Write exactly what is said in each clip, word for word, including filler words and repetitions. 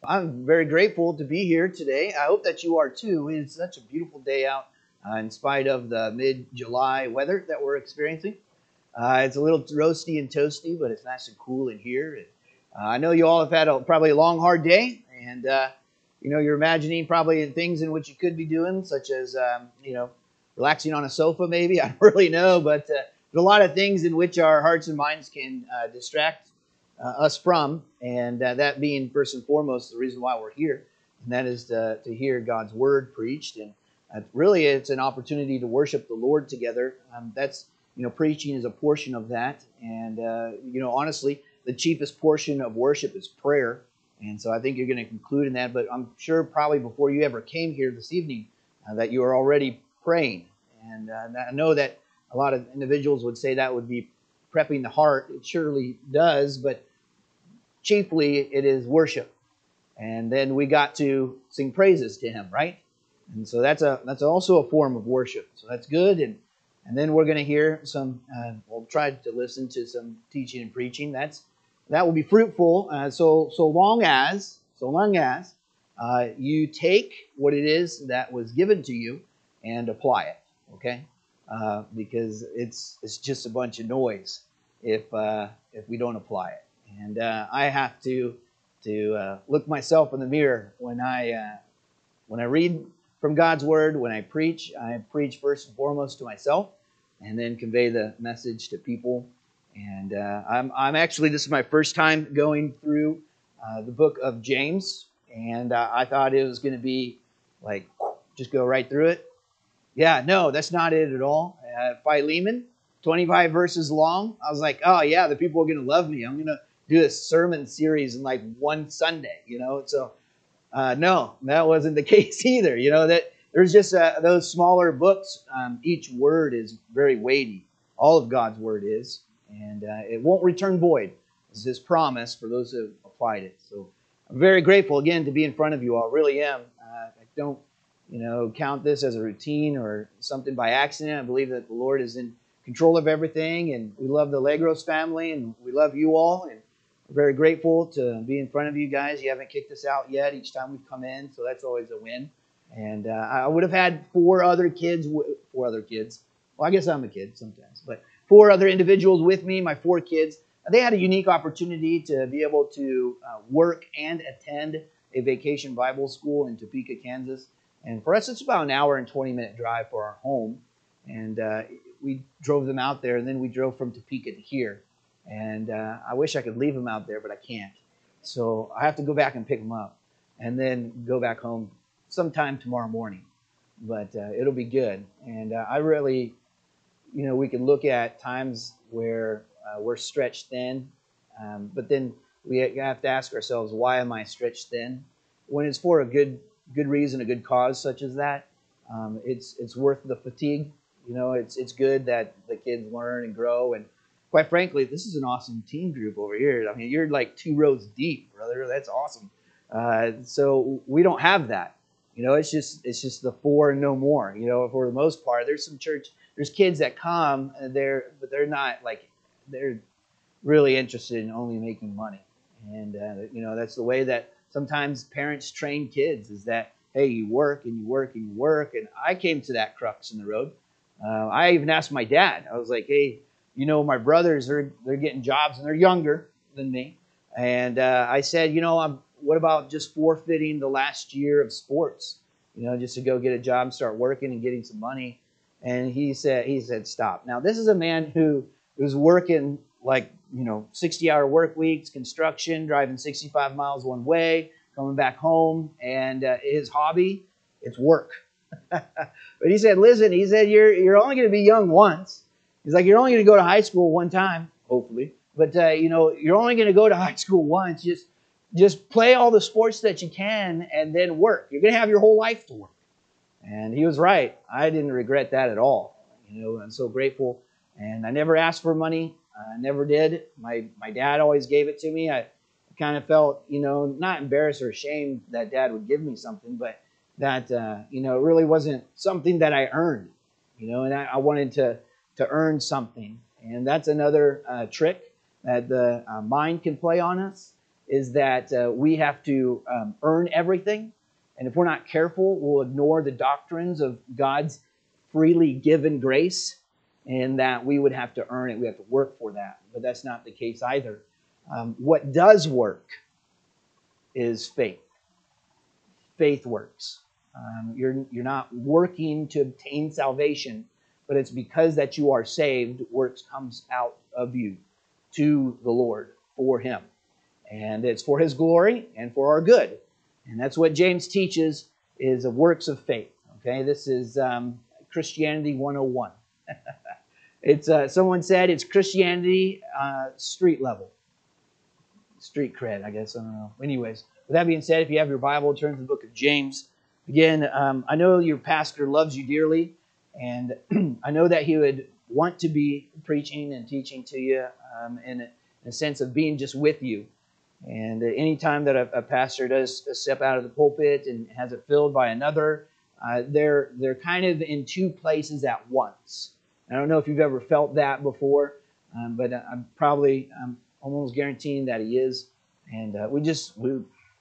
I'm very grateful to be here today. I hope that you are too. It's such a beautiful day out, uh, in spite of the mid-July weather that we're experiencing. Uh, it's a little roasty and toasty, but it's nice and cool in here. And, uh, I know you all have had a, probably a long, hard day, and uh, you know you're imagining probably things in which you could be doing, such as um, you know relaxing on a sofa, maybe. I don't really know, but uh, there's a lot of things in which our hearts and minds can uh, distract uh, us from, and uh, that being first and foremost the reason why we're here, and that is to, to hear God's word preached, and uh, really it's an opportunity to worship the Lord together. Um, that's you know preaching is a portion of that, and uh, you know honestly, the chiefest portion of worship is prayer, and so I think you're going to conclude in that. But I'm sure probably before you ever came here this evening, uh, that you are already praying, and uh, I know that a lot of individuals would say that would be prepping the heart. It surely does, but chiefly it is worship. And then we got to sing praises to Him, right? And so that's a that's also a form of worship. So that's good. And and then we're going to hear some. Uh, we'll try to listen to some teaching and preaching. That's that will be fruitful. Uh, so so long as so long as uh, you take what it is that was given to you and apply it. Okay, uh, because it's it's just a bunch of noise if uh, if we don't apply it. And uh, I have to to uh, look myself in the mirror when I uh, when I read from God's Word. When I preach, I preach first and foremost to myself, and then convey the message to people. And uh, I'm I'm actually this is my first time going through uh, the book of James, and uh, I thought it was going to be like just go right through it. Yeah, no, that's not it at all. Uh, Philemon, twenty-five verses long. I was like, oh yeah, the people are going to love me. I'm going to do a sermon series in like one Sunday, you know. So uh, no, that wasn't the case either. You know that there's just uh, those smaller books. Um, each word is very weighty. All of God's word is, and uh, it won't return void. It's His promise for those who have applied it. So I'm very grateful again to be in front of you all. Really am. Uh, I don't. You know, count this as a routine or something by accident. I believe that the Lord is in control of everything, and we love the Legros family, and we love you all, and we're very grateful to be in front of you guys. You haven't kicked us out yet each time we've come in, so that's always a win. And uh, I would have had four other kids, four other kids. Well, I guess I'm a kid sometimes, but four other individuals with me, my four kids. They had a unique opportunity to be able to uh, work and attend a vacation Bible school in Topeka, Kansas. And for us, it's about an hour and twenty minute drive for our home. And uh, we drove them out there, and then we drove from Topeka to here. And uh, I wish I could leave them out there, but I can't. So I have to go back and pick them up and then go back home sometime tomorrow morning. But uh, it'll be good. And uh, I really, you know, we can look at times where uh, we're stretched thin, um, but then we have to ask ourselves, why am I stretched thin? When it's for a good good reason, a good cause such as that, um, it's it's worth the fatigue. You know, it's it's good that the kids learn and grow. And quite frankly, this is an awesome team group over here. I mean, you're like two rows deep, brother. That's awesome. Uh, so we don't have that. You know, it's just it's just the four and no more. You know, for the most part, there's some church, there's kids that come, and they're but they're not like they're really interested in only making money. And uh, you know, that's the way that sometimes parents train kids, is that, hey, you work and you work and you work. And I came to that crux in the road. Uh, I even asked my dad. I was like, hey, you know, my brothers, are they're getting jobs and they're younger than me. And uh, I said, you know, I'm, what about just forfeiting the last year of sports, you know, just to go get a job and start working and getting some money? And he said, he said, stop. Now, this is a man who was working like, you know, sixty hour work weeks, construction, driving sixty-five miles one way, coming back home. And uh, his hobby, it's work. But he said, listen, he said, you're you're only going to be young once. He's like, you're only going to go to high school one time, hopefully. But, uh, you know, you're only going to go to high school once. Just, just play all the sports that you can and then work. You're going to have your whole life to work. And he was right. I didn't regret that at all. You know, I'm so grateful. And I never asked for money. I never did. My my dad always gave it to me. I kind of felt, you know, not embarrassed or ashamed that Dad would give me something, but that, uh, you know, it really wasn't something that I earned, you know, and I, I wanted to, to earn something. And that's another uh, trick that the uh, mind can play on us. is that uh, we have to um, earn everything. And if we're not careful, we'll ignore the doctrines of God's freely given grace, and that we would have to earn it. We have to work for that. But that's not the case either. Um, what does work is faith. Faith works. Um, you're, you're not working to obtain salvation, but it's because that you are saved, works comes out of you to the Lord for Him. And it's for His glory and for our good. And that's what James teaches, is a works of faith. Okay, this is um, Christianity one oh one. It's uh, someone said it's Christianity uh, street level. Street cred, I guess. I don't know. Anyways, with that being said, if you have your Bible, turn to the book of James. Again, um, I know your pastor loves you dearly, and I know that he would want to be preaching and teaching to you um, in, a, in a sense of being just with you. And uh, anytime that a, a pastor does step out of the pulpit and has it filled by another, uh, they're they're kind of in two places at once. I don't know if you've ever felt that before, um, but I'm probably I'm almost guaranteeing that he is. And uh, we just we.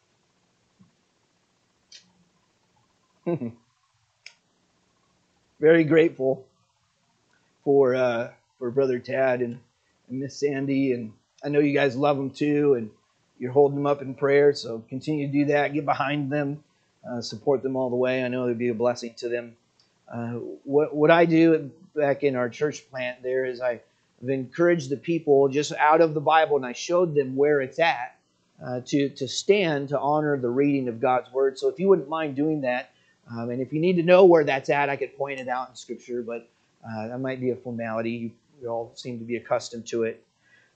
Very grateful for uh, for Brother Tad and, and Miss Sandy, and I know you guys love them too, and you're holding them up in prayer. So continue to do that. Get behind them, uh, support them all the way. I know it'd be a blessing to them. Uh, what what I do back in our church plant there is I've encouraged the people just out of the Bible, and I showed them where it's at uh, to to stand to honor the reading of God's Word. So if you wouldn't mind doing that. Um, and if you need to know where that's at, I could point it out in Scripture, but uh, that might be a formality. You, you all seem to be accustomed to it.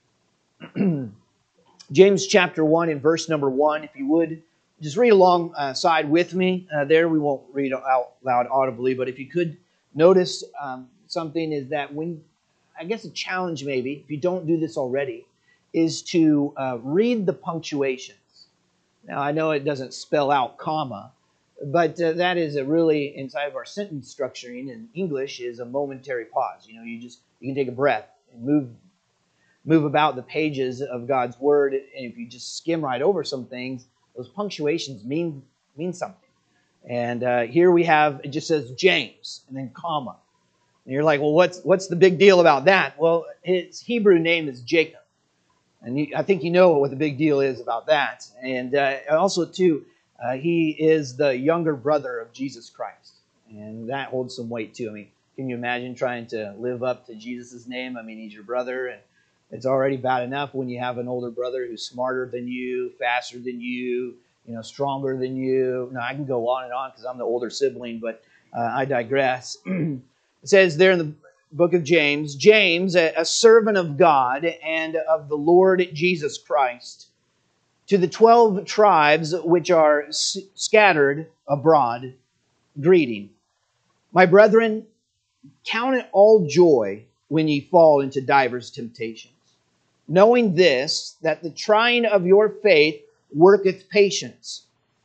James chapter one and verse number one, if you would, just read alongside uh, with me. Uh, there we won't read out loud audibly, but if you could notice um, something is that when, I guess a challenge maybe, if you don't do this already, is to uh, read the punctuations. Now I know it doesn't spell out comma, but uh, that is a really, inside of our sentence structuring in English, is a momentary pause. You know, you just, you can take a breath and move move about the pages of God's Word. And if you just skim right over some things, those punctuations mean mean something. And uh, here we have, it just says James, and then comma. And you're like, well, what's what's the big deal about that? Well, his Hebrew name is Jacob. And you, I think you know what the big deal is about that. And uh, also, too, Uh, he is the younger brother of Jesus Christ. And that holds some weight too. I mean, can you imagine trying to live up to Jesus' name? I mean, he's your brother, and it's already bad enough when you have an older brother who's smarter than you, faster than you, you know, stronger than you. Now, I can go on and on because I'm the older sibling, but uh, I digress. It says there in the book of James, James, a, a servant of God and of the Lord Jesus Christ, to the twelve tribes which are s- scattered abroad, greeting. My brethren, count it all joy when ye fall into divers temptations, knowing this, that the trying of your faith worketh patience.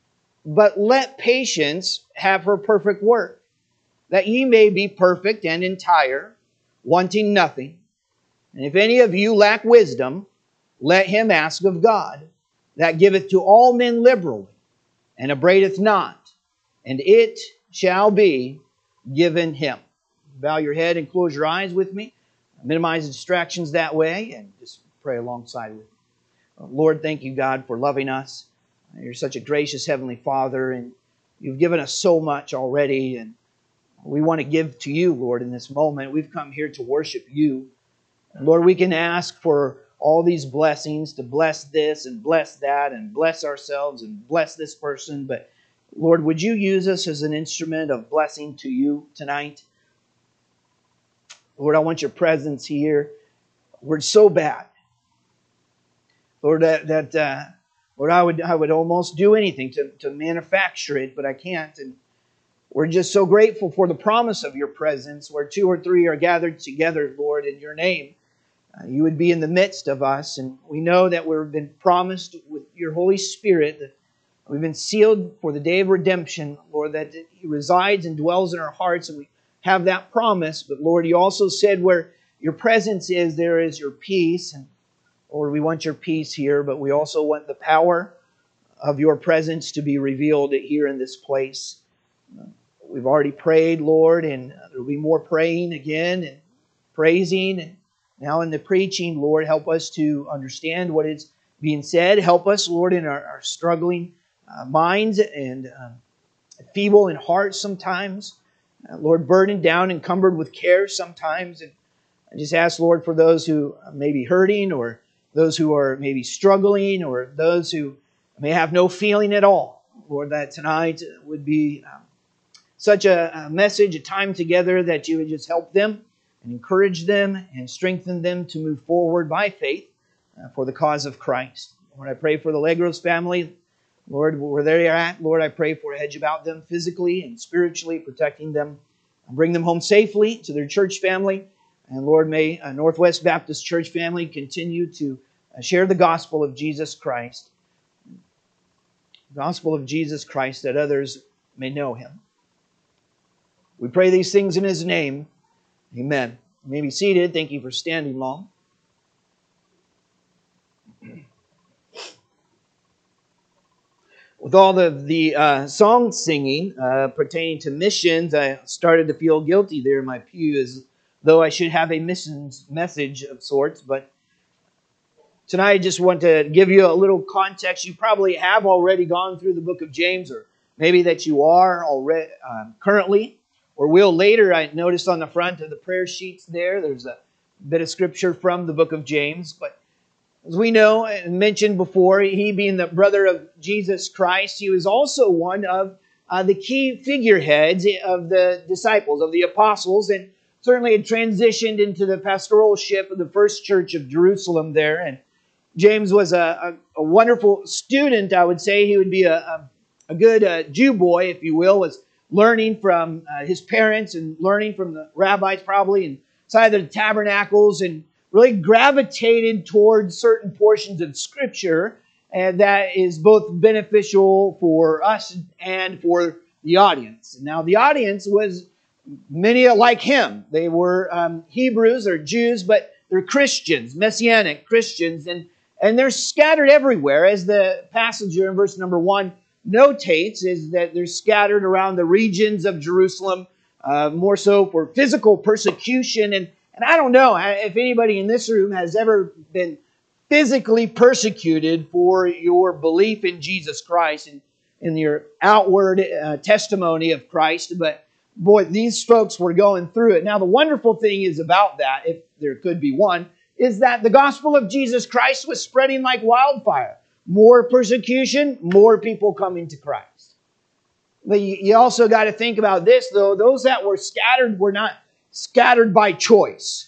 But let patience have her perfect work, that ye may be perfect and entire, wanting nothing. And if any of you lack wisdom, let him ask of God, that giveth to all men liberally, and upbraideth not, and it shall be given him. Bow your head and close your eyes with me. Minimize distractions that way, and just pray alongside with me. Lord, thank you, God, for loving us. You're such a gracious Heavenly Father, and you've given us so much already, and we want to give to you, Lord, in this moment. We've come here to worship you. And Lord, we can ask for all these blessings, to bless this and bless that and bless ourselves and bless this person. But Lord, would you use us as an instrument of blessing to you tonight? Lord, I want your presence here. We're so bad. Lord, that, that uh, Lord, I would I would almost do anything to, to manufacture it, but I can't. And we're just so grateful for the promise of your presence, where two or three are gathered together, Lord, in your name. Uh, you would be in the midst of us, and we know that we've been promised with your Holy Spirit, that we've been sealed for the day of redemption, Lord, that He resides and dwells in our hearts, and we have that promise. But Lord, you also said where your presence is, there is your peace. And Lord, we want your peace here, but we also want the power of your presence to be revealed here in this place. We've already prayed, Lord, and there will be more praying again and praising. And now in the preaching, Lord, help us to understand what is being said. Help us, Lord, in our, our struggling uh, minds and um, feeble in heart sometimes. Uh, Lord, burdened down, encumbered with care sometimes. And I just ask, Lord, for those who may be hurting, or those who are maybe struggling, or those who may have no feeling at all, Lord, that tonight would be um, such a, a message, a time together, that you would just help them and encourage them and strengthen them to move forward by faith uh, for the cause of Christ. Lord, I pray for the Legros family. Lord, where they're at, Lord, I pray for a hedge about them physically and spiritually, protecting them, and bring them home safely to their church family. And Lord, may uh, Northwest Baptist Church family continue to uh, share the gospel of Jesus Christ. The gospel of Jesus Christ, that others may know Him. We pray these things in His name. Amen. You may be seated. Thank you for standing long. With all of the uh, song singing uh, pertaining to missions, I started to feel guilty there in my pew, as though I should have a missions message of sorts. But tonight I just want to give you a little context. You probably have already gone through the book of James, or maybe that you are already uh, currently, or will later. I noticed on the front of the prayer sheets there, there's a bit of scripture from the book of James. But as we know and mentioned before, he being the brother of Jesus Christ, he was also one of uh, the key figureheads of the disciples, of the apostles, and certainly had transitioned into the pastoralship of the first church of Jerusalem there. And James was a, a, a wonderful student, I would say. He would be a, a, a good uh, Jew boy, if you will, was learning from uh, his parents and learning from the rabbis probably inside the tabernacles, and really gravitated towards certain portions of Scripture, and that is both beneficial for us and for the audience. Now, the audience was many like him. They were um, Hebrews or Jews, but they're Christians, Messianic Christians, and, and they're scattered everywhere. As the passage here in verse number one notates, is that they're scattered around the regions of Jerusalem, uh, more so for physical persecution. And And I don't know if anybody in this room has ever been physically persecuted for your belief in Jesus Christ and in your outward uh, testimony of Christ. But boy, these folks were going through it. Now, the wonderful thing is about that, if there could be one, is that the gospel of Jesus Christ was spreading like wildfire. More persecution, more people coming to Christ. But you also got to think about this, though. Those that were scattered were not scattered by choice.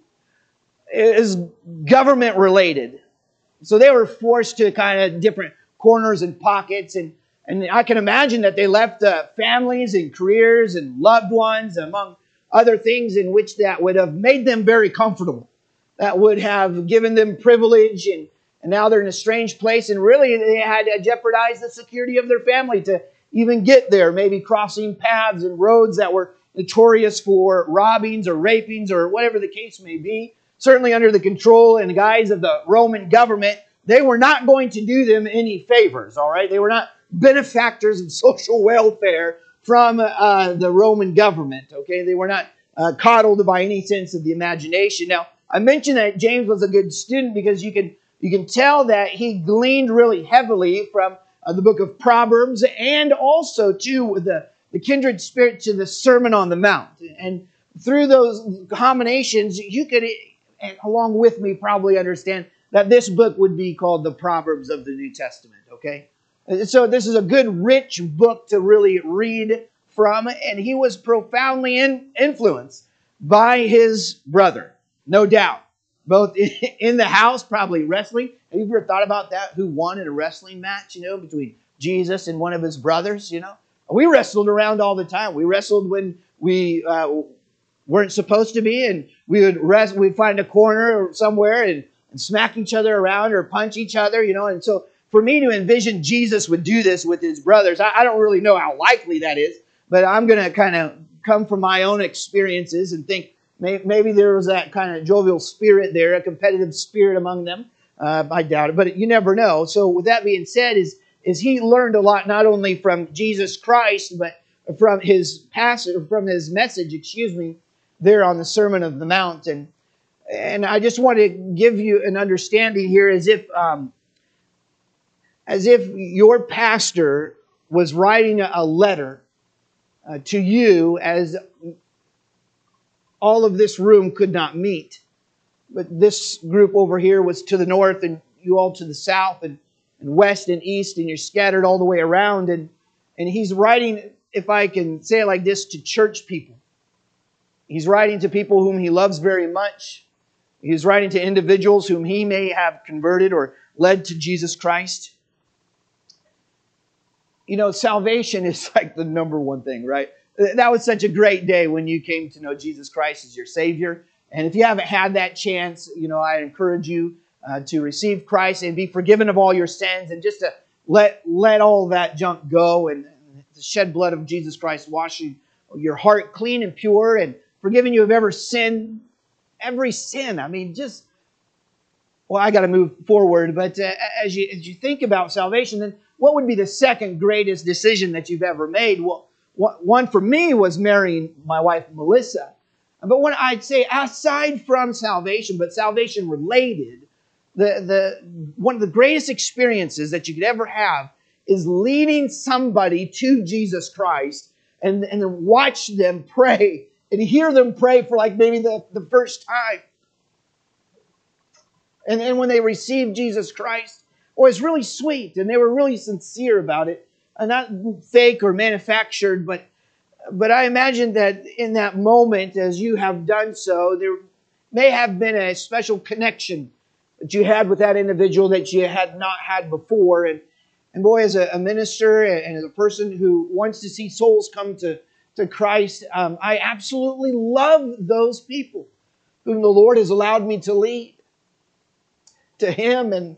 It is government related. So they were forced to kind of different corners and pockets. And, and I can imagine that they left uh, families and careers and loved ones, among other things, in which that would have made them very comfortable. That would have given them privilege. And, and now they're in a strange place. And really they had to jeopardize the security of their family to even get there. Maybe crossing paths and roads that were notorious for robbings or rapings or whatever the case may be. Certainly under the control and guise of the Roman government, they were not going to do them any favors, all right? They were not benefactors of social welfare from uh, the Roman government, okay? They were not uh, coddled by any sense of the imagination. Now, I mentioned that James was a good student because you can, you can tell that he gleaned really heavily from uh, the book of Proverbs, and also, too, with the the kindred spirit to the Sermon on the Mount. And through those combinations, you could, and along with me, probably understand that this book would be called the Proverbs of the New Testament, okay? So this is a good, rich book to really read from, and he was profoundly in, influenced by his brother, no doubt. Both in the house, probably wrestling. Have you ever thought about that? Who won in a wrestling match, you know, between Jesus and one of his brothers, you know? We wrestled around all the time. We wrestled when we uh, weren't supposed to be, and we would rest, we'd find a corner or somewhere and, and smack each other around or punch each other, you know. And so for me to envision Jesus would do this with his brothers, I, I don't really know how likely that is, but I'm going to kind of come from my own experiences and think may, maybe there was that kind of jovial spirit there, a competitive spirit among them. Uh, I doubt it, but you never know. So with that being said, is is he learned a lot not only from Jesus Christ, but from his passage, from his message, excuse me, there on the Sermon of the Mount. And and I just want to give you an understanding here, as if um, as if your pastor was writing a letter uh, to you, as all of this room could not meet. But this group over here was to the north, and you all to the south, and, and west and east, and you're scattered all the way around. And, and he's writing, if I can say it like this, to church people. He's writing to people whom he loves very much. He's writing to individuals whom he may have converted or led to Jesus Christ. You know, salvation is like the number one thing, right? That was such a great day when you came to know Jesus Christ as your Savior. And if you haven't had that chance, you know, I encourage you uh, to receive Christ and be forgiven of all your sins, and just to let let all that junk go, and, and the shed blood of Jesus Christ washing your heart clean and pure, and forgiving you of every sin, every sin. I mean, just, well, I got to move forward. But uh, as you as you think about salvation, then what would be the second greatest decision that you've ever made? Well, one for me was marrying my wife, Melissa. But what I'd say, aside from salvation, but salvation related, the, the one of the greatest experiences that you could ever have is leading somebody to Jesus Christ, and, and then watch them pray and hear them pray for like maybe the, the first time. And then when they received Jesus Christ, oh, it's really sweet, and they were really sincere about it. And not fake or manufactured, but But I imagine that in that moment, as you have done so, there may have been a special connection that you had with that individual that you had not had before. And, and boy, as a, a minister and as a person who wants to see souls come to, to Christ, um, I absolutely love those people whom the Lord has allowed me to lead to Him. And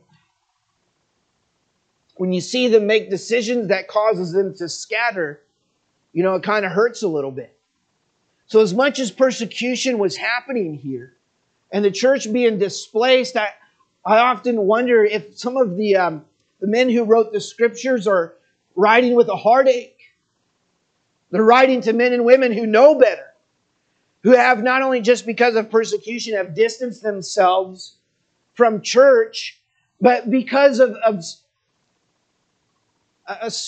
when you see them make decisions that causes them to scatter, you know, it kind of hurts a little bit. So as much as persecution was happening here and the church being displaced, I, I often wonder if some of the, um, the men who wrote the scriptures are writing with a heartache. They're writing to men and women who know better, who have not only just because of persecution have distanced themselves from church, but because of, of a, a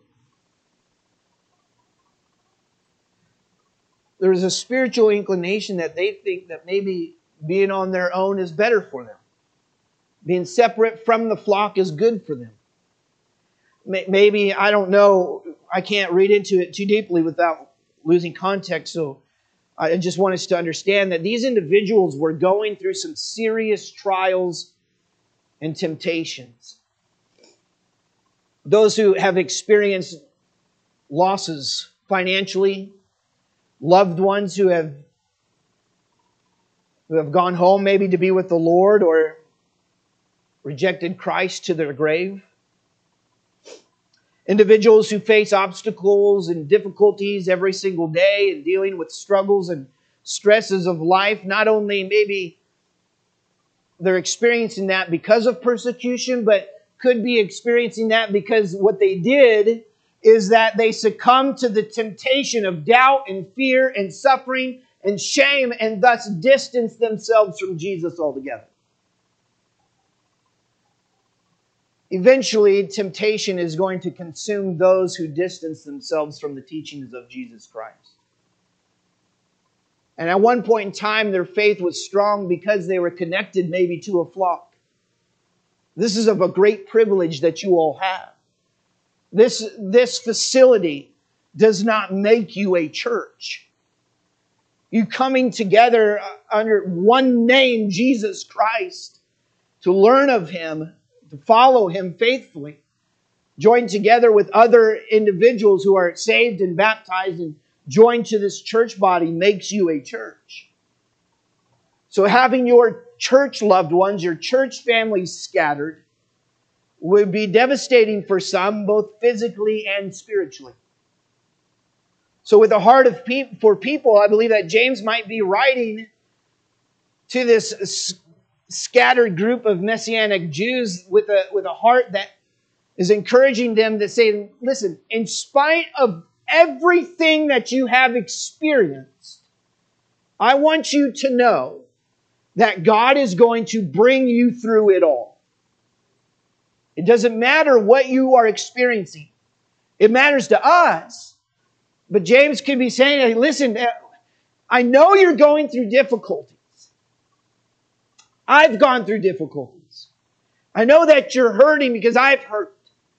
there's a spiritual inclination that they think that maybe being on their own is better for them. Being separate from the flock is good for them. Maybe, I don't know, I can't read into it too deeply without losing context, so I just want us to understand that these individuals were going through some serious trials and temptations. Those who have experienced losses financially, loved ones who have who have gone home maybe to be with the Lord, or rejected Christ to their grave. Individuals who face obstacles and difficulties every single day and dealing with struggles and stresses of life. Not only maybe they're experiencing that because of persecution, but could be experiencing that because what they did is that they succumbed to the temptation of doubt and fear and suffering and shame, and thus distanced themselves from Jesus altogether. Eventually, temptation is going to consume those who distance themselves from the teachings of Jesus Christ. And at one point in time, their faith was strong because they were connected maybe to a flock. This is of a great privilege that you all have. This, this facility does not make you a church. You coming together under one name, Jesus Christ, to learn of Him, to follow Him faithfully, join together with other individuals who are saved and baptized and joined to this church body makes you a church. So having your church loved ones, your church families scattered, would be devastating for some, both physically and spiritually. So with a heart of pe- for people, I believe that James might be writing to this scattered group of Messianic Jews with a, with a heart that is encouraging them to say, listen, in spite of everything that you have experienced, I want you to know that God is going to bring you through it all. It doesn't matter what you are experiencing. It matters to us. But James could be saying, hey, listen, I know you're going through difficulties. I've gone through difficulties. I know that you're hurting because I've hurt.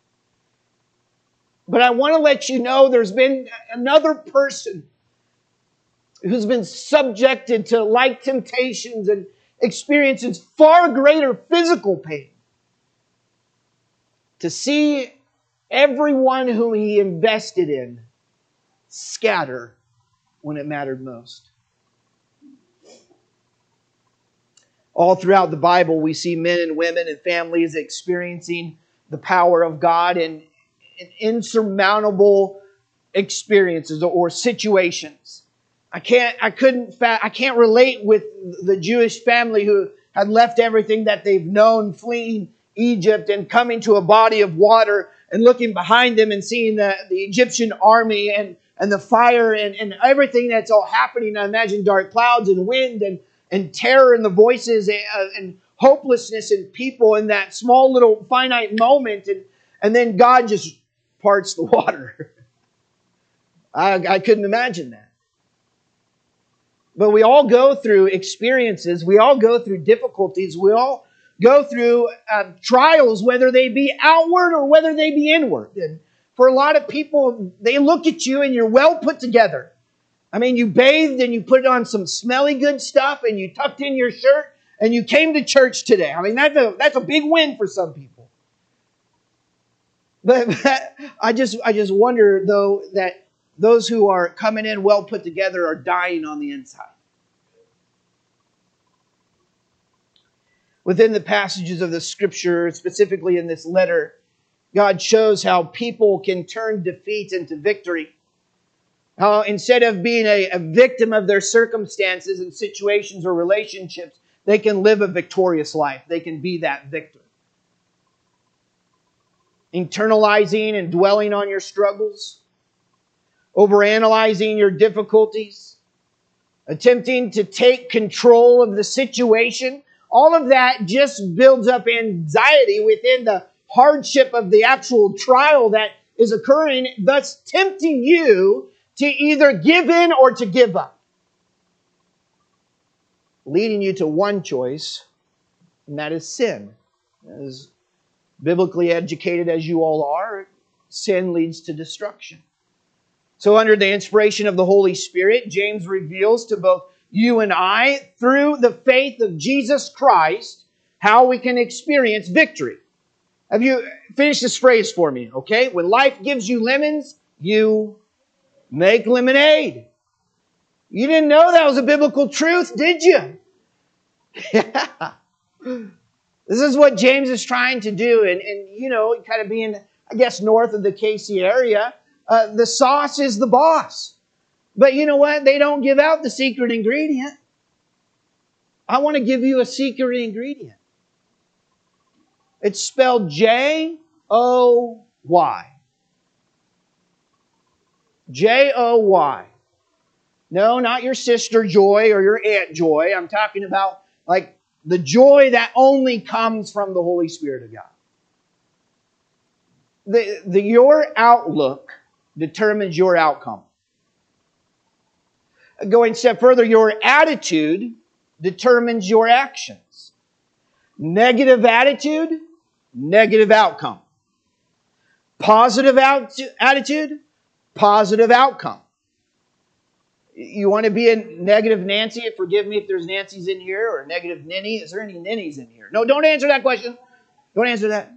But I want to let you know there's been another person who's been subjected to like temptations and experiences far greater physical pain. To see everyone whom he invested in scatter when it mattered most. All throughout the Bible, we see men and women and families experiencing the power of God in, in insurmountable experiences or situations. I can't, I couldn't, I can't relate with the Jewish family who had left everything that they've known, fleeing Egypt and coming to a body of water and looking behind them and seeing the, the Egyptian army and, and the fire and, and everything that's all happening. I imagine dark clouds and wind and, and terror and the voices and, and hopelessness in people in that small little finite moment. And, and then God just parts the water. I, I couldn't imagine that. But we all go through experiences. We all go through difficulties. We all go through uh, trials, whether they be outward or whether they be inward. And for a lot of people, they look at you and you're well put together. I mean, you bathed and you put on some smelly good stuff and you tucked in your shirt and you came to church today. I mean, that's a, that's a big win for some people. But, but I just, I just wonder, though, that those who are coming in well put together are dying on the inside. Within the passages of the Scripture, specifically in this letter, God shows how people can turn defeat into victory. How instead of being a, a victim of their circumstances and situations or relationships, they can live a victorious life. They can be that victor. Internalizing and dwelling on your struggles, overanalyzing your difficulties, attempting to take control of the situation, all of that just builds up anxiety within the hardship of the actual trial that is occurring, thus tempting you to either give in or to give up. Leading you to one choice, and that is sin. As biblically educated as you all are, sin leads to destruction. So under the inspiration of the Holy Spirit, James reveals to both you and I, through the faith of Jesus Christ, how we can experience victory. Have you finished this phrase for me, okay? When life gives you lemons, you make lemonade. You didn't know that was a biblical truth, did you? Yeah. This is what James is trying to do. And, and you know, kind of being, I guess, north of the K C area, uh, the sauce is the boss. But you know what? They don't give out the secret ingredient. I want to give you a secret ingredient. It's spelled J O Y. J O Y. No, not your sister Joy or your Aunt Joy. I'm talking about like the joy that only comes from the Holy Spirit of God. The, the, your outlook determines your outcome. Going a step further, your attitude determines your actions. Negative attitude, negative outcome. Positive out- attitude, positive outcome. You want to be a negative Nancy? Forgive me if there's Nancy's in here, or negative Ninny. Is there any Ninnies in here? No, don't answer that question. Don't answer that.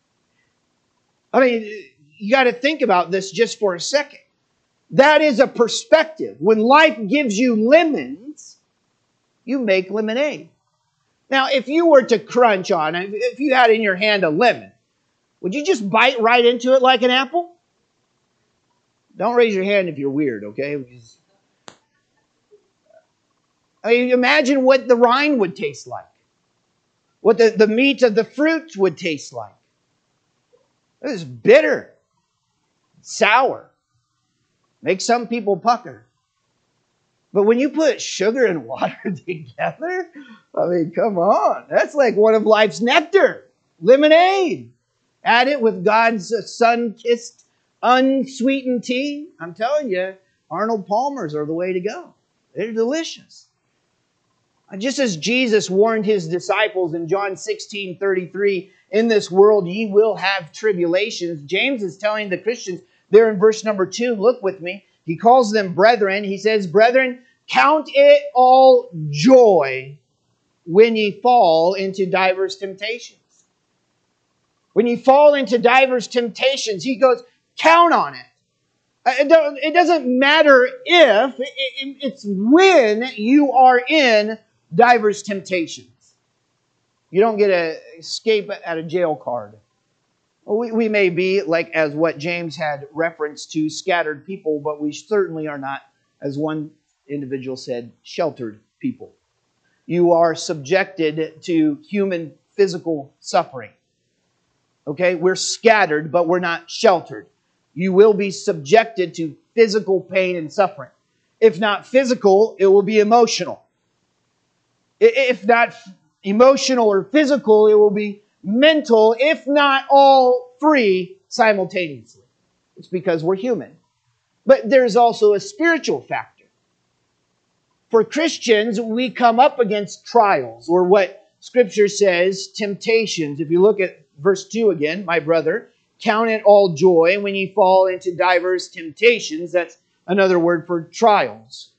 I mean, you got to think about this just for a second. That is a perspective. When life gives you lemons, you make lemonade. Now, if you were to crunch on, if you had in your hand a lemon, would you just bite right into it like an apple? Don't raise your hand if you're weird, okay? I mean, imagine what the rind would taste like. what the, the meat of the fruit would taste like. It was bitter, sour, makes some people pucker. But when you put sugar and water together, I mean, come on. That's like one of life's nectar, lemonade. Add it with God's sun-kissed, unsweetened tea. I'm telling you, Arnold Palmer's are the way to go. They're delicious. Just as Jesus warned his disciples in John sixteen thirty-three, in this world ye will have tribulations, James is telling the Christians there in verse number two, look with me, he calls them brethren. He says, brethren, count it all joy when ye fall into divers temptations. When you fall into divers temptations, he goes, count on it. It doesn't matter if, it's when you are in divers temptations. You don't get an escape at a jail card. We, we may be, like as what James had reference to, scattered people, but we certainly are not, as one individual said, sheltered people. You are subjected to human physical suffering. Okay, we're scattered, but we're not sheltered. You will be subjected to physical pain and suffering. If not physical, it will be emotional. If not emotional or physical, it will be mental, if not all three simultaneously. It's because we're human. But there's also a spiritual factor. For Christians, we come up against trials, or what Scripture says, temptations. If you look at verse two again, my brother, count it all joy when ye fall into divers temptations. That's another word for trials.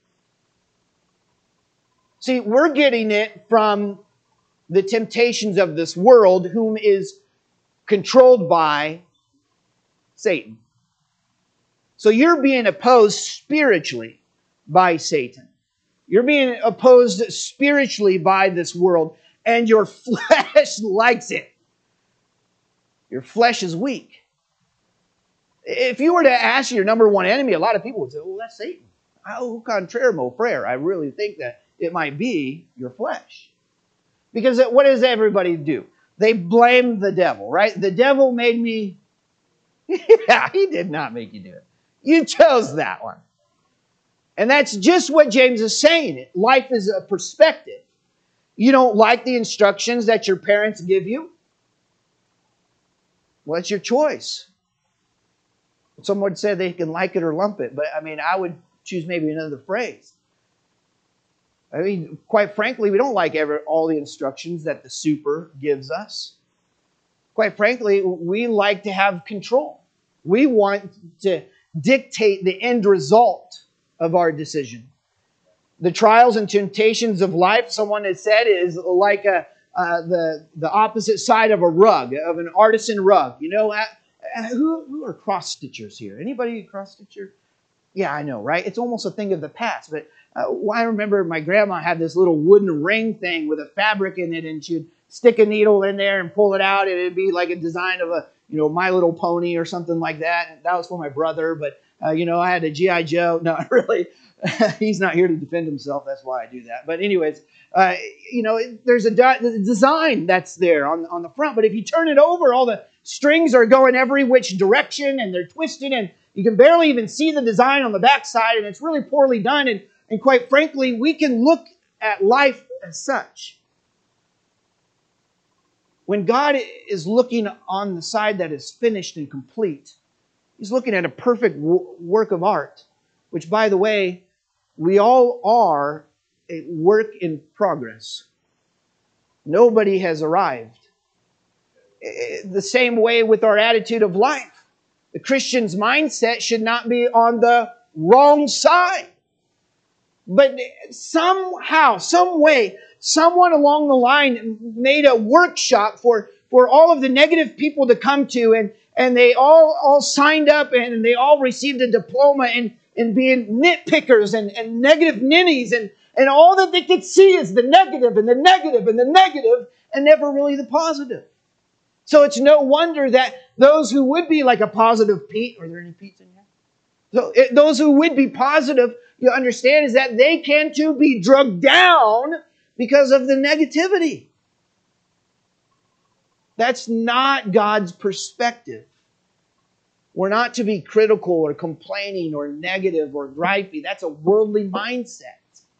See, we're getting it from the temptations of this world, whom is controlled by Satan. So you're being opposed spiritually by Satan. You're being opposed spiritually by this world, and your flesh likes it. Your flesh is weak. If you were to ask your number one enemy, a lot of people would say, well, that's Satan. Au contraire, mon frere. I really think that it might be your flesh. Because what does everybody do? They blame the devil, right? The devil made me... Yeah, he did not make you do it. You chose that one. And that's just what James is saying. Life is a perspective. You don't like the instructions that your parents give you? Well, it's your choice. Some would say they can like it or lump it, but I mean, I would choose maybe another phrase. I mean, quite frankly, we don't like every, all the instructions that the super gives us. Quite frankly, we like to have control. We want to dictate the end result of our decision. The trials and temptations of life, someone has said, is like a Uh, the, the opposite side of a rug, of an artisan rug. You know, uh, who, who are cross-stitchers here? Anybody cross-stitcher? Yeah, I know, right? It's almost a thing of the past. But uh, I remember my grandma had this little wooden ring thing with a fabric in it, and she'd stick a needle in there and pull it out, and it'd be like a design of a, you know, My Little Pony or something like that. And that was for my brother, but, uh, you know, I had a G I Joe. No, really. He's not here to defend himself. That's why I do that. But anyways, uh, you know, there's a de- design that's there on, on the front. But if you turn it over, all the strings are going every which direction and they're twisted. And you can barely even see the design on the backside. And it's really poorly done. And, and quite frankly, we can look at life as such. When God is looking on the side that is finished and complete, He's looking at a perfect w- work of art. Which, by the way, we all are a work in progress. Nobody has arrived. The same way with our attitude of life. The Christian's mindset should not be on the wrong side. But somehow, some way, someone along the line made a workshop for, for all of the negative people to come to, and, and they all, all signed up and they all received a diploma in, in being nitpickers and, and negative ninnies, and, and all that they could see is the negative and the negative and the negative and never really the positive. So it's no wonder that those who would be like a positive Pete, are there any Petes in here? So it, those who would be positive, you understand, is that they can too be drugged down because of the negativity. That's not God's perspective. We're not to be critical or complaining or negative or gripey. That's a worldly mindset.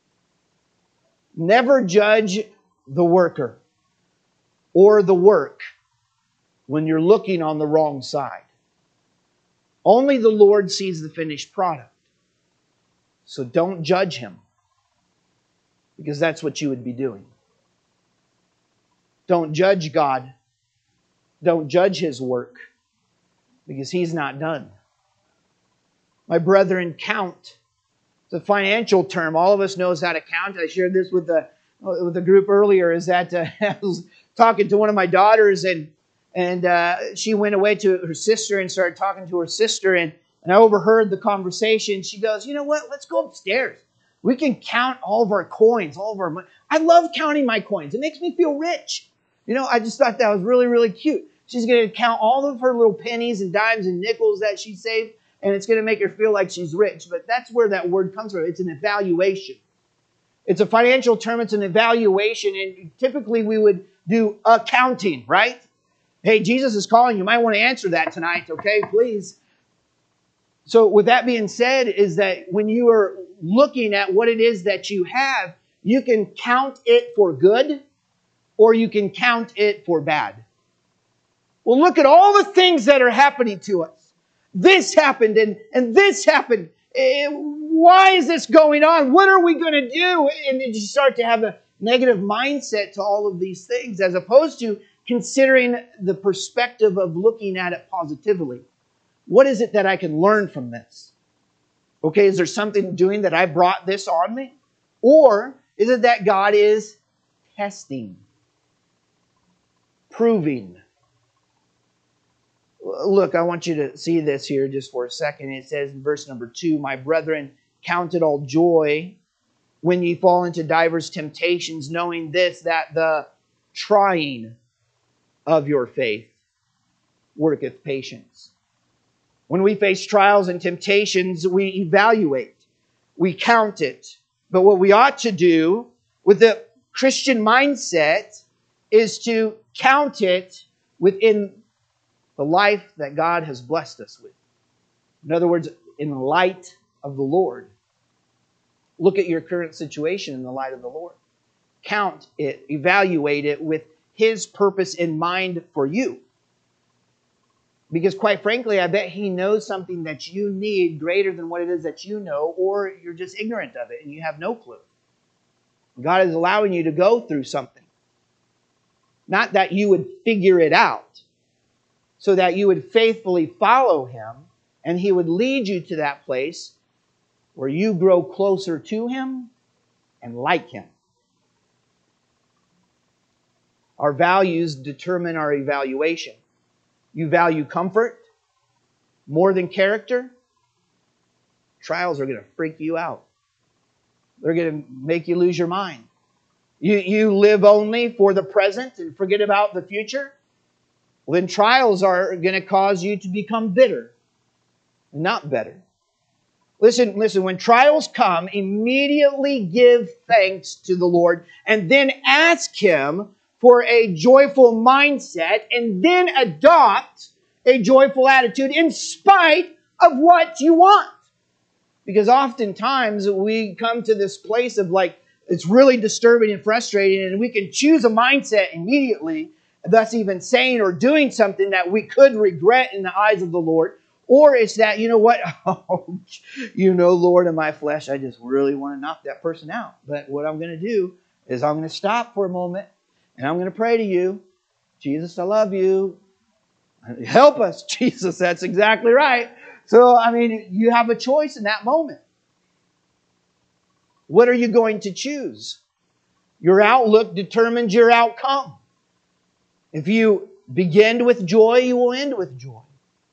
Never judge the worker or the work when you're looking on the wrong side. Only the Lord sees the finished product. So don't judge Him, because that's what you would be doing. Don't judge God. Don't judge His work, because He's not done. My brethren, count. It's a financial term. All of us knows how to count. I shared this with the with the group earlier. Is that uh, I was talking to one of my daughters, and and uh, she went away to her sister and started talking to her sister, and and I overheard the conversation. She goes, "You know what? Let's go upstairs. We can count all of our coins, all of our money. I love counting my coins. It makes me feel rich." You know, I just thought that was really, really cute. She's going to count all of her little pennies and dimes and nickels that she saved, and it's going to make her feel like she's rich. But that's where that word comes from. It's an evaluation. It's a financial term. It's an evaluation. And typically we would do accounting, right? Hey, Jesus is calling. You might want to answer that tonight, okay? Please. So with that being said, is that when you are looking at what it is that you have, you can count it for good, or you can count it for bad. Well, look at all the things that are happening to us. This happened and, and this happened. Eh, Why is this going on? What are we going to do? And then you start to have a negative mindset to all of these things, as opposed to considering the perspective of looking at it positively. What is it that I can learn from this? Okay, is there something doing that I brought this on me? Or is it that God is testing? Proving. Look, I want you to see this here just for a second. It says in verse number two, "My brethren, count it all joy when ye fall into divers temptations, knowing this, that the trying of your faith worketh patience." When we face trials and temptations, we evaluate. We count it. But what we ought to do with the Christian mindset is to count it within the life that God has blessed us with. In other words, in the light of the Lord. Look at your current situation in the light of the Lord. Count it, evaluate it with His purpose in mind for you. Because quite frankly, I bet He knows something that you need greater than what it is that you know, or you're just ignorant of it and you have no clue. God is allowing you to go through something. Not that you would figure it out, so that you would faithfully follow Him and He would lead you to that place where you grow closer to Him and like Him. Our values determine our evaluation. You value comfort more than character, trials are going to freak you out. They're going to make you lose your mind. You, you live only for the present and forget about the future. Well, then trials are going to cause you to become bitter, not better. Listen, listen, when trials come, immediately give thanks to the Lord and then ask Him for a joyful mindset and then adopt a joyful attitude in spite of what you want. Because oftentimes we come to this place of like, it's really disturbing and frustrating, and we can choose a mindset immediately, thus even saying or doing something that we could regret in the eyes of the Lord. Or it's that, you know what, oh, you know, Lord, in my flesh, I just really want to knock that person out. But what I'm going to do is I'm going to stop for a moment, and I'm going to pray to you. Jesus, I love you. Help us, Jesus. That's exactly right. So, I mean, you have a choice in that moment. What are you going to choose? Your outlook determines your outcome. If you begin with joy, you will end with joy.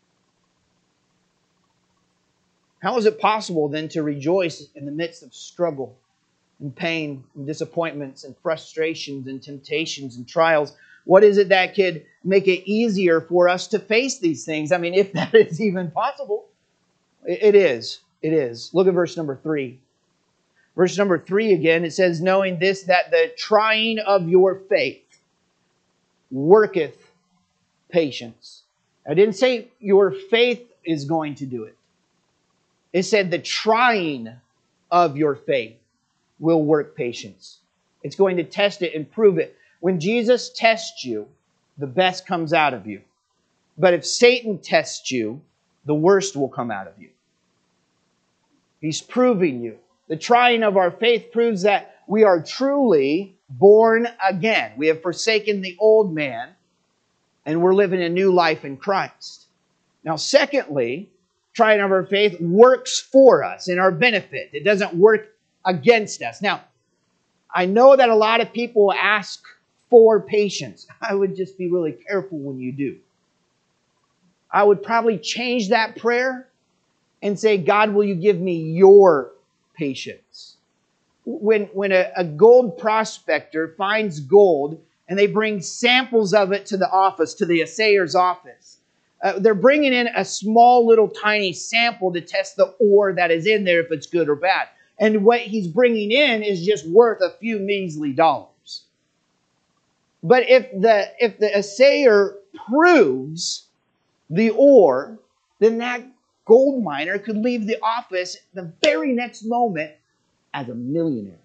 How is it possible then to rejoice in the midst of struggle and pain and disappointments and frustrations and temptations and trials? What is it that could make it easier for us to face these things? I mean, if that is even possible. It is. It is. Look at verse number three. Verse number three again, it says, knowing this, that the trying of your faith worketh patience. I didn't say your faith is going to do it. It said the trying of your faith will work patience. It's going to test it and prove it. When Jesus tests you, the best comes out of you. But if Satan tests you, the worst will come out of you. He's proving you. The trying of our faith proves that we are truly born again. We have forsaken the old man, and we're living a new life in Christ. Now, secondly, trying of our faith works for us in our benefit. It doesn't work against us. Now, I know that a lot of people ask for patience. I would just be really careful when you do. I would probably change that prayer and say, God, will you give me your patience? When, when a, a gold prospector finds gold and they bring samples of it to the office, to the assayer's office, uh, they're bringing in a small little tiny sample to test the ore that is in there if it's good or bad. And what he's bringing in is just worth a few measly dollars. But if the, if the assayer proves the ore, then that gold miner could leave the office the very next moment as a millionaire.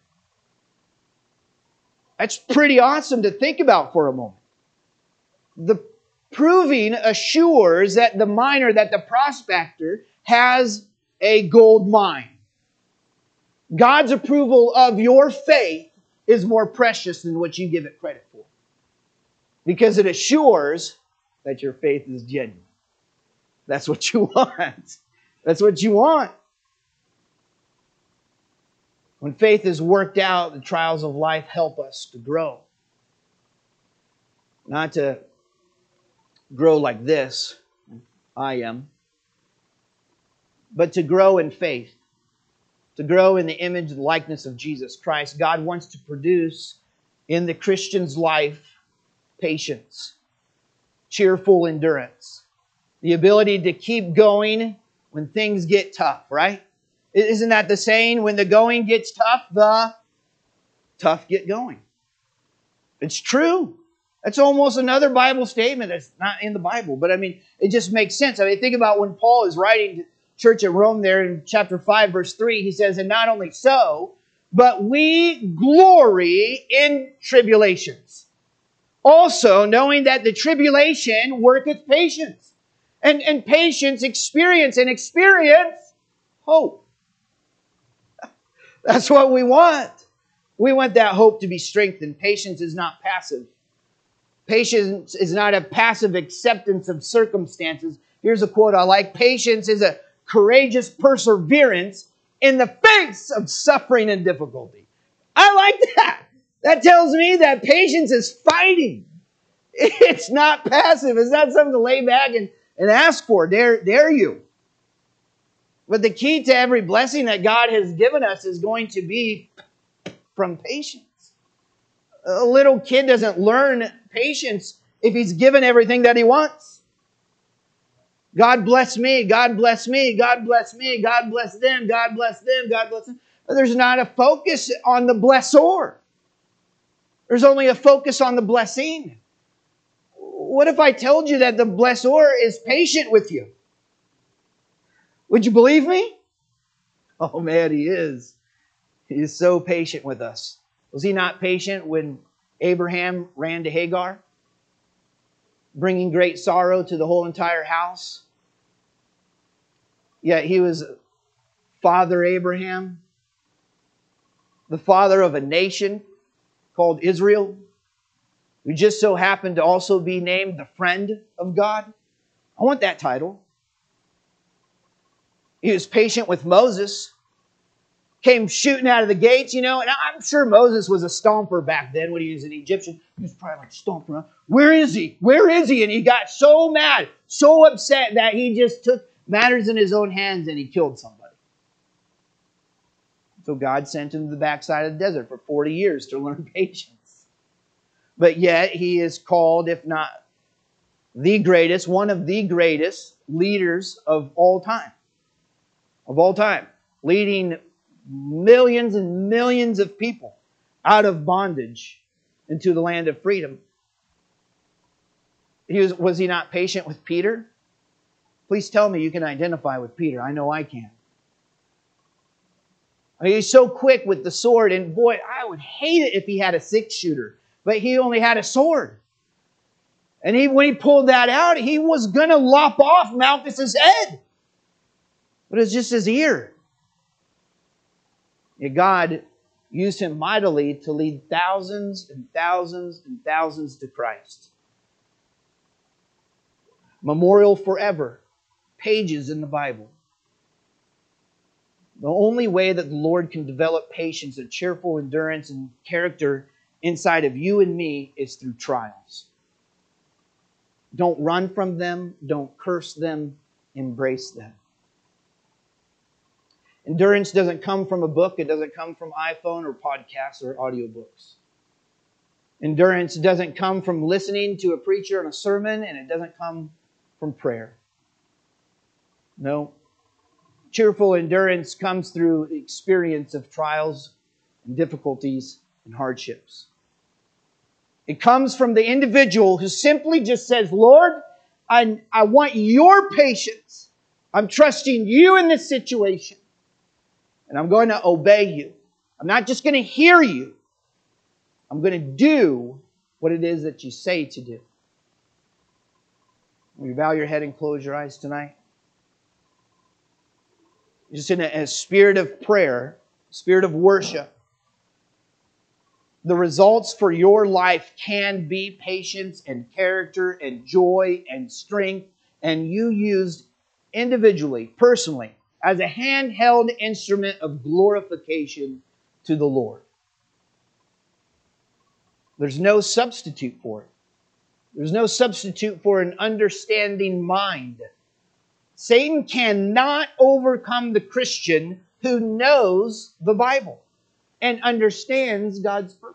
That's pretty awesome to think about for a moment. The proving assures that the miner, that the prospector has a gold mine. God's approval of your faith is more precious than what you give it credit for, because it assures that your faith is genuine. That's what you want. That's what you want. When faith is worked out, the trials of life help us to grow. Not to grow like this, I am, but to grow in faith. To grow in the image and likeness of Jesus Christ. God wants to produce in the Christian's life patience, cheerful endurance, the ability to keep going when things get tough, right? Isn't that the saying? When the going gets tough, the tough get going. It's true. That's almost another Bible statement that's not in the Bible. But I mean, it just makes sense. I mean, think about when Paul is writing to the church at Rome there in chapter five, verse three. He says, and not only so, but we glory in tribulations. Also, knowing that the tribulation worketh patience. And, and patience, experience, and experience, hope. That's what we want. We want that hope to be strengthened. Patience is not passive. Patience is not a passive acceptance of circumstances. Here's a quote I like. Patience is a courageous perseverance in the face of suffering and difficulty. I like that. That tells me that patience is fighting. It's not passive. It's not something to lay back and, and ask for. Dare, dare you. But the key to every blessing that God has given us is going to be from patience. A little kid doesn't learn patience if he's given everything that he wants. God bless me, God bless me, God bless me, God bless them, God bless them, God bless them. But there's not a focus on the blessor. There's only a focus on the blessing. What if I told you that the blessor is patient with you? Would you believe me? Oh man, he is. He is so patient with us. Was he not patient when Abraham ran to Hagar, bringing great sorrow to the whole entire house? Yet he was Father Abraham, the father of a nation called Israel, who just so happened to also be named the friend of God. I want that title. He was patient with Moses. Came shooting out of the gates, you know, and I'm sure Moses was a stomper back then when he was an Egyptian. He was probably like stomping around. Where is he? Where is he? And he got so mad, so upset that he just took matters in his own hands and he killed somebody. So God sent him to the backside of the desert for forty years to learn patience. But yet he is called, if not the greatest, one of the greatest leaders of all time. Of all time. Leading millions and millions of people out of bondage into the land of freedom. He was, was he not patient with Peter? Please tell me you can identify with Peter. I know I can. I mean, he's so quick with the sword, and boy, I would hate it if he had a six-shooter, but he only had a sword. And he, when he pulled that out, he was going to lop off Malchus's head. But it's just his ear. Yet God used him mightily to lead thousands and thousands and thousands to Christ. Memorial forever. Pages in the Bible. The only way that the Lord can develop patience and cheerful endurance and character inside of you and me is through trials. Don't run from them. Don't curse them. Embrace them. Endurance doesn't come from a book. It doesn't come from iPhone or podcasts or audiobooks. Endurance doesn't come from listening to a preacher and a sermon, and it doesn't come from prayer. No. Cheerful endurance comes through the experience of trials and difficulties and hardships. It comes from the individual who simply just says, Lord, I, I want your patience. I'm trusting you in this situation. And I'm going to obey you. I'm not just going to hear you. I'm going to do what it is that you say to do. Will you bow your head and close your eyes tonight? Just in a, a spirit of prayer, spirit of worship. The results for your life can be patience and character and joy and strength, and you used individually, personally, as a handheld instrument of glorification to the Lord. There's no substitute for it. There's no substitute for an understanding mind. Satan cannot overcome the Christian who knows the Bible and understands God's purpose.